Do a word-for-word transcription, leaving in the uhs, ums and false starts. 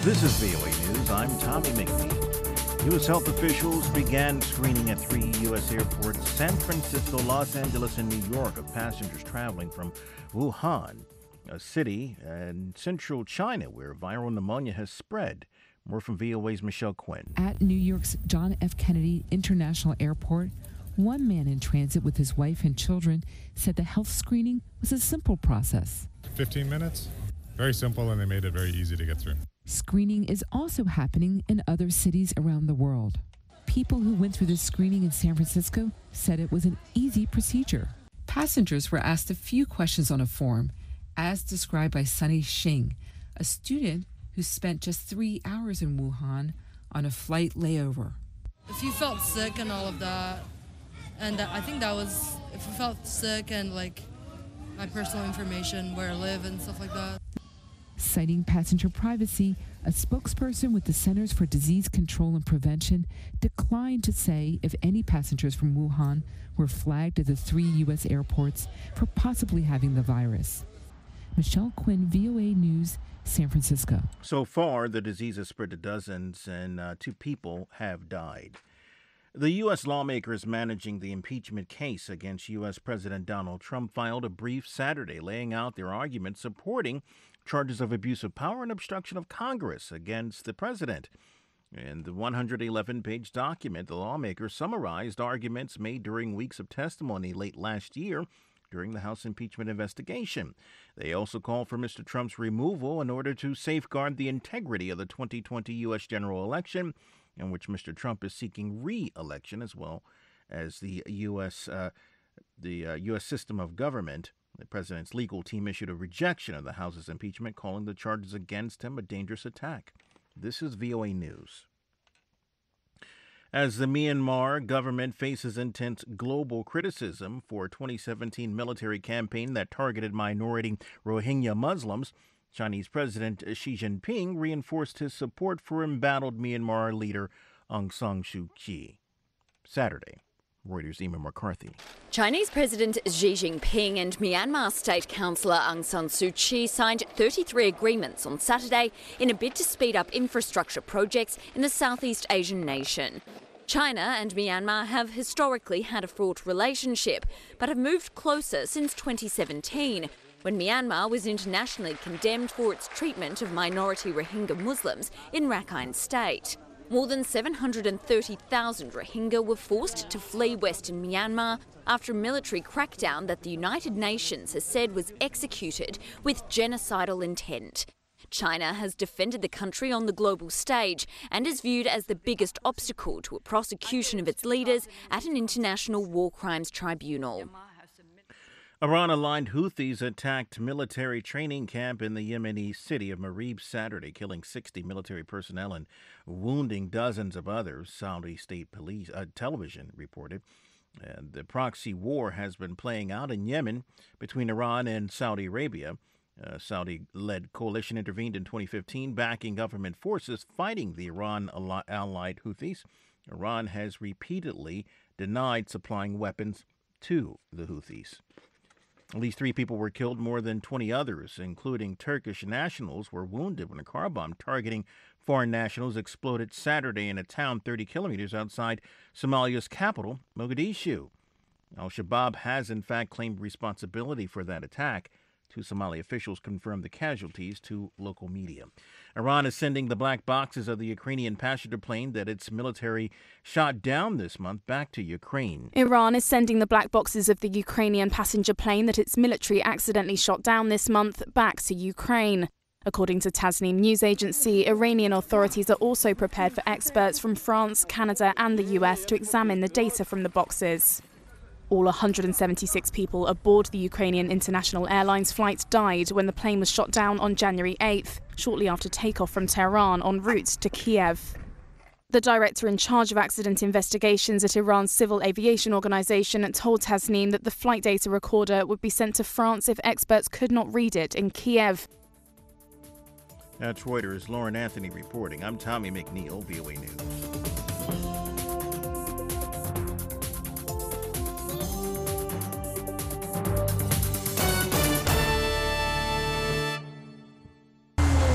This is V O A News. I'm Tommy McNeil. U S health officials began screening at three U S airports, San Francisco, Los Angeles, and New York, of passengers traveling from Wuhan, a city in central China where viral pneumonia has spread. More from V O A's Michelle Quinn. At New York's John F. Kennedy International Airport, one man in transit with his wife and children said the health screening was a simple process. fifteen minutes, very simple, and they made it very easy to get through. Screening is also happening in other cities around the world. People who went through this screening in San Francisco said it was an easy procedure. Passengers were asked a few questions on a form, as described by Sunny Xing, a student who spent just three hours in Wuhan on a flight layover. If you felt sick and all of that, and I think that was, if you felt sick and like my personal information, where I live and stuff like that. Citing passenger privacy, a spokesperson with the Centers for Disease Control and Prevention declined to say if any passengers from Wuhan were flagged at the three U S airports for possibly having the virus. Michelle Quinn, V O A News, San Francisco. So far, the disease has spread to dozens, and uh, two people have died. The U S lawmakers managing the impeachment case against U S President Donald Trump filed a brief Saturday laying out their arguments supporting charges of abuse of power and obstruction of Congress against the president. In the one hundred eleven page document, the lawmakers summarized arguments made during weeks of testimony late last year during the House impeachment investigation. They also called for Mister Trump's removal in order to safeguard the integrity of the twenty twenty U S general election, in which Mister Trump is seeking re-election, as well as the U S uh, the uh, U S system of government. The president's legal team issued a rejection of the House's impeachment, calling the charges against him a dangerous attack. This is V O A News. As the Myanmar government faces intense global criticism for a twenty seventeen military campaign that targeted minority Rohingya Muslims, Chinese President Xi Jinping reinforced his support for embattled Myanmar leader Aung San Suu Kyi. Saturday. Reuters' Emma McCarthy. Chinese President Xi Jinping and Myanmar State Councillor Aung San Suu Kyi signed thirty-three agreements on Saturday in a bid to speed up infrastructure projects in the Southeast Asian nation. China and Myanmar have historically had a fraught relationship, but have moved closer since twenty seventeen, when Myanmar was internationally condemned for its treatment of minority Rohingya Muslims in Rakhine State. More than seven hundred thirty thousand Rohingya were forced to flee western Myanmar after a military crackdown that the United Nations has said was executed with genocidal intent. China has defended the country on the global stage and is viewed as the biggest obstacle to a prosecution of its leaders at an international war crimes tribunal. Iran-aligned Houthis attacked military training camp in the Yemeni city of Marib Saturday, killing sixty military personnel and wounding dozens of others, Saudi state police uh, television reported. And the proxy war has been playing out in Yemen between Iran and Saudi Arabia. A Saudi-led coalition intervened in twenty fifteen, backing government forces fighting the Iran-allied Houthis. Iran has repeatedly denied supplying weapons to the Houthis. At least three people were killed, more than twenty others, including Turkish nationals, were wounded when a car bomb targeting foreign nationals exploded Saturday in a town thirty kilometers outside Somalia's capital, Mogadishu. Al-Shabaab has, in fact, claimed responsibility for that attack. Two Somali officials confirmed the casualties to local media. Iran is sending the black boxes of the Ukrainian passenger plane that its military shot down this month back to Ukraine. Iran is sending the black boxes of the Ukrainian passenger plane that its military accidentally shot down this month back to Ukraine. According to Tasnim news agency, Iranian authorities are also prepared for experts from France, Canada and the U S to examine the data from the boxes. All one hundred seventy-six people aboard the Ukrainian International Airlines flight died when the plane was shot down on January eighth, shortly after takeoff from Tehran en route to Kiev. The director in charge of accident investigations at Iran's civil aviation organization told Tasnim that the flight data recorder would be sent to France if experts could not read it in Kiev. That's Reuters' Lauren Anthony reporting. I'm Tommy McNeil, V O A News.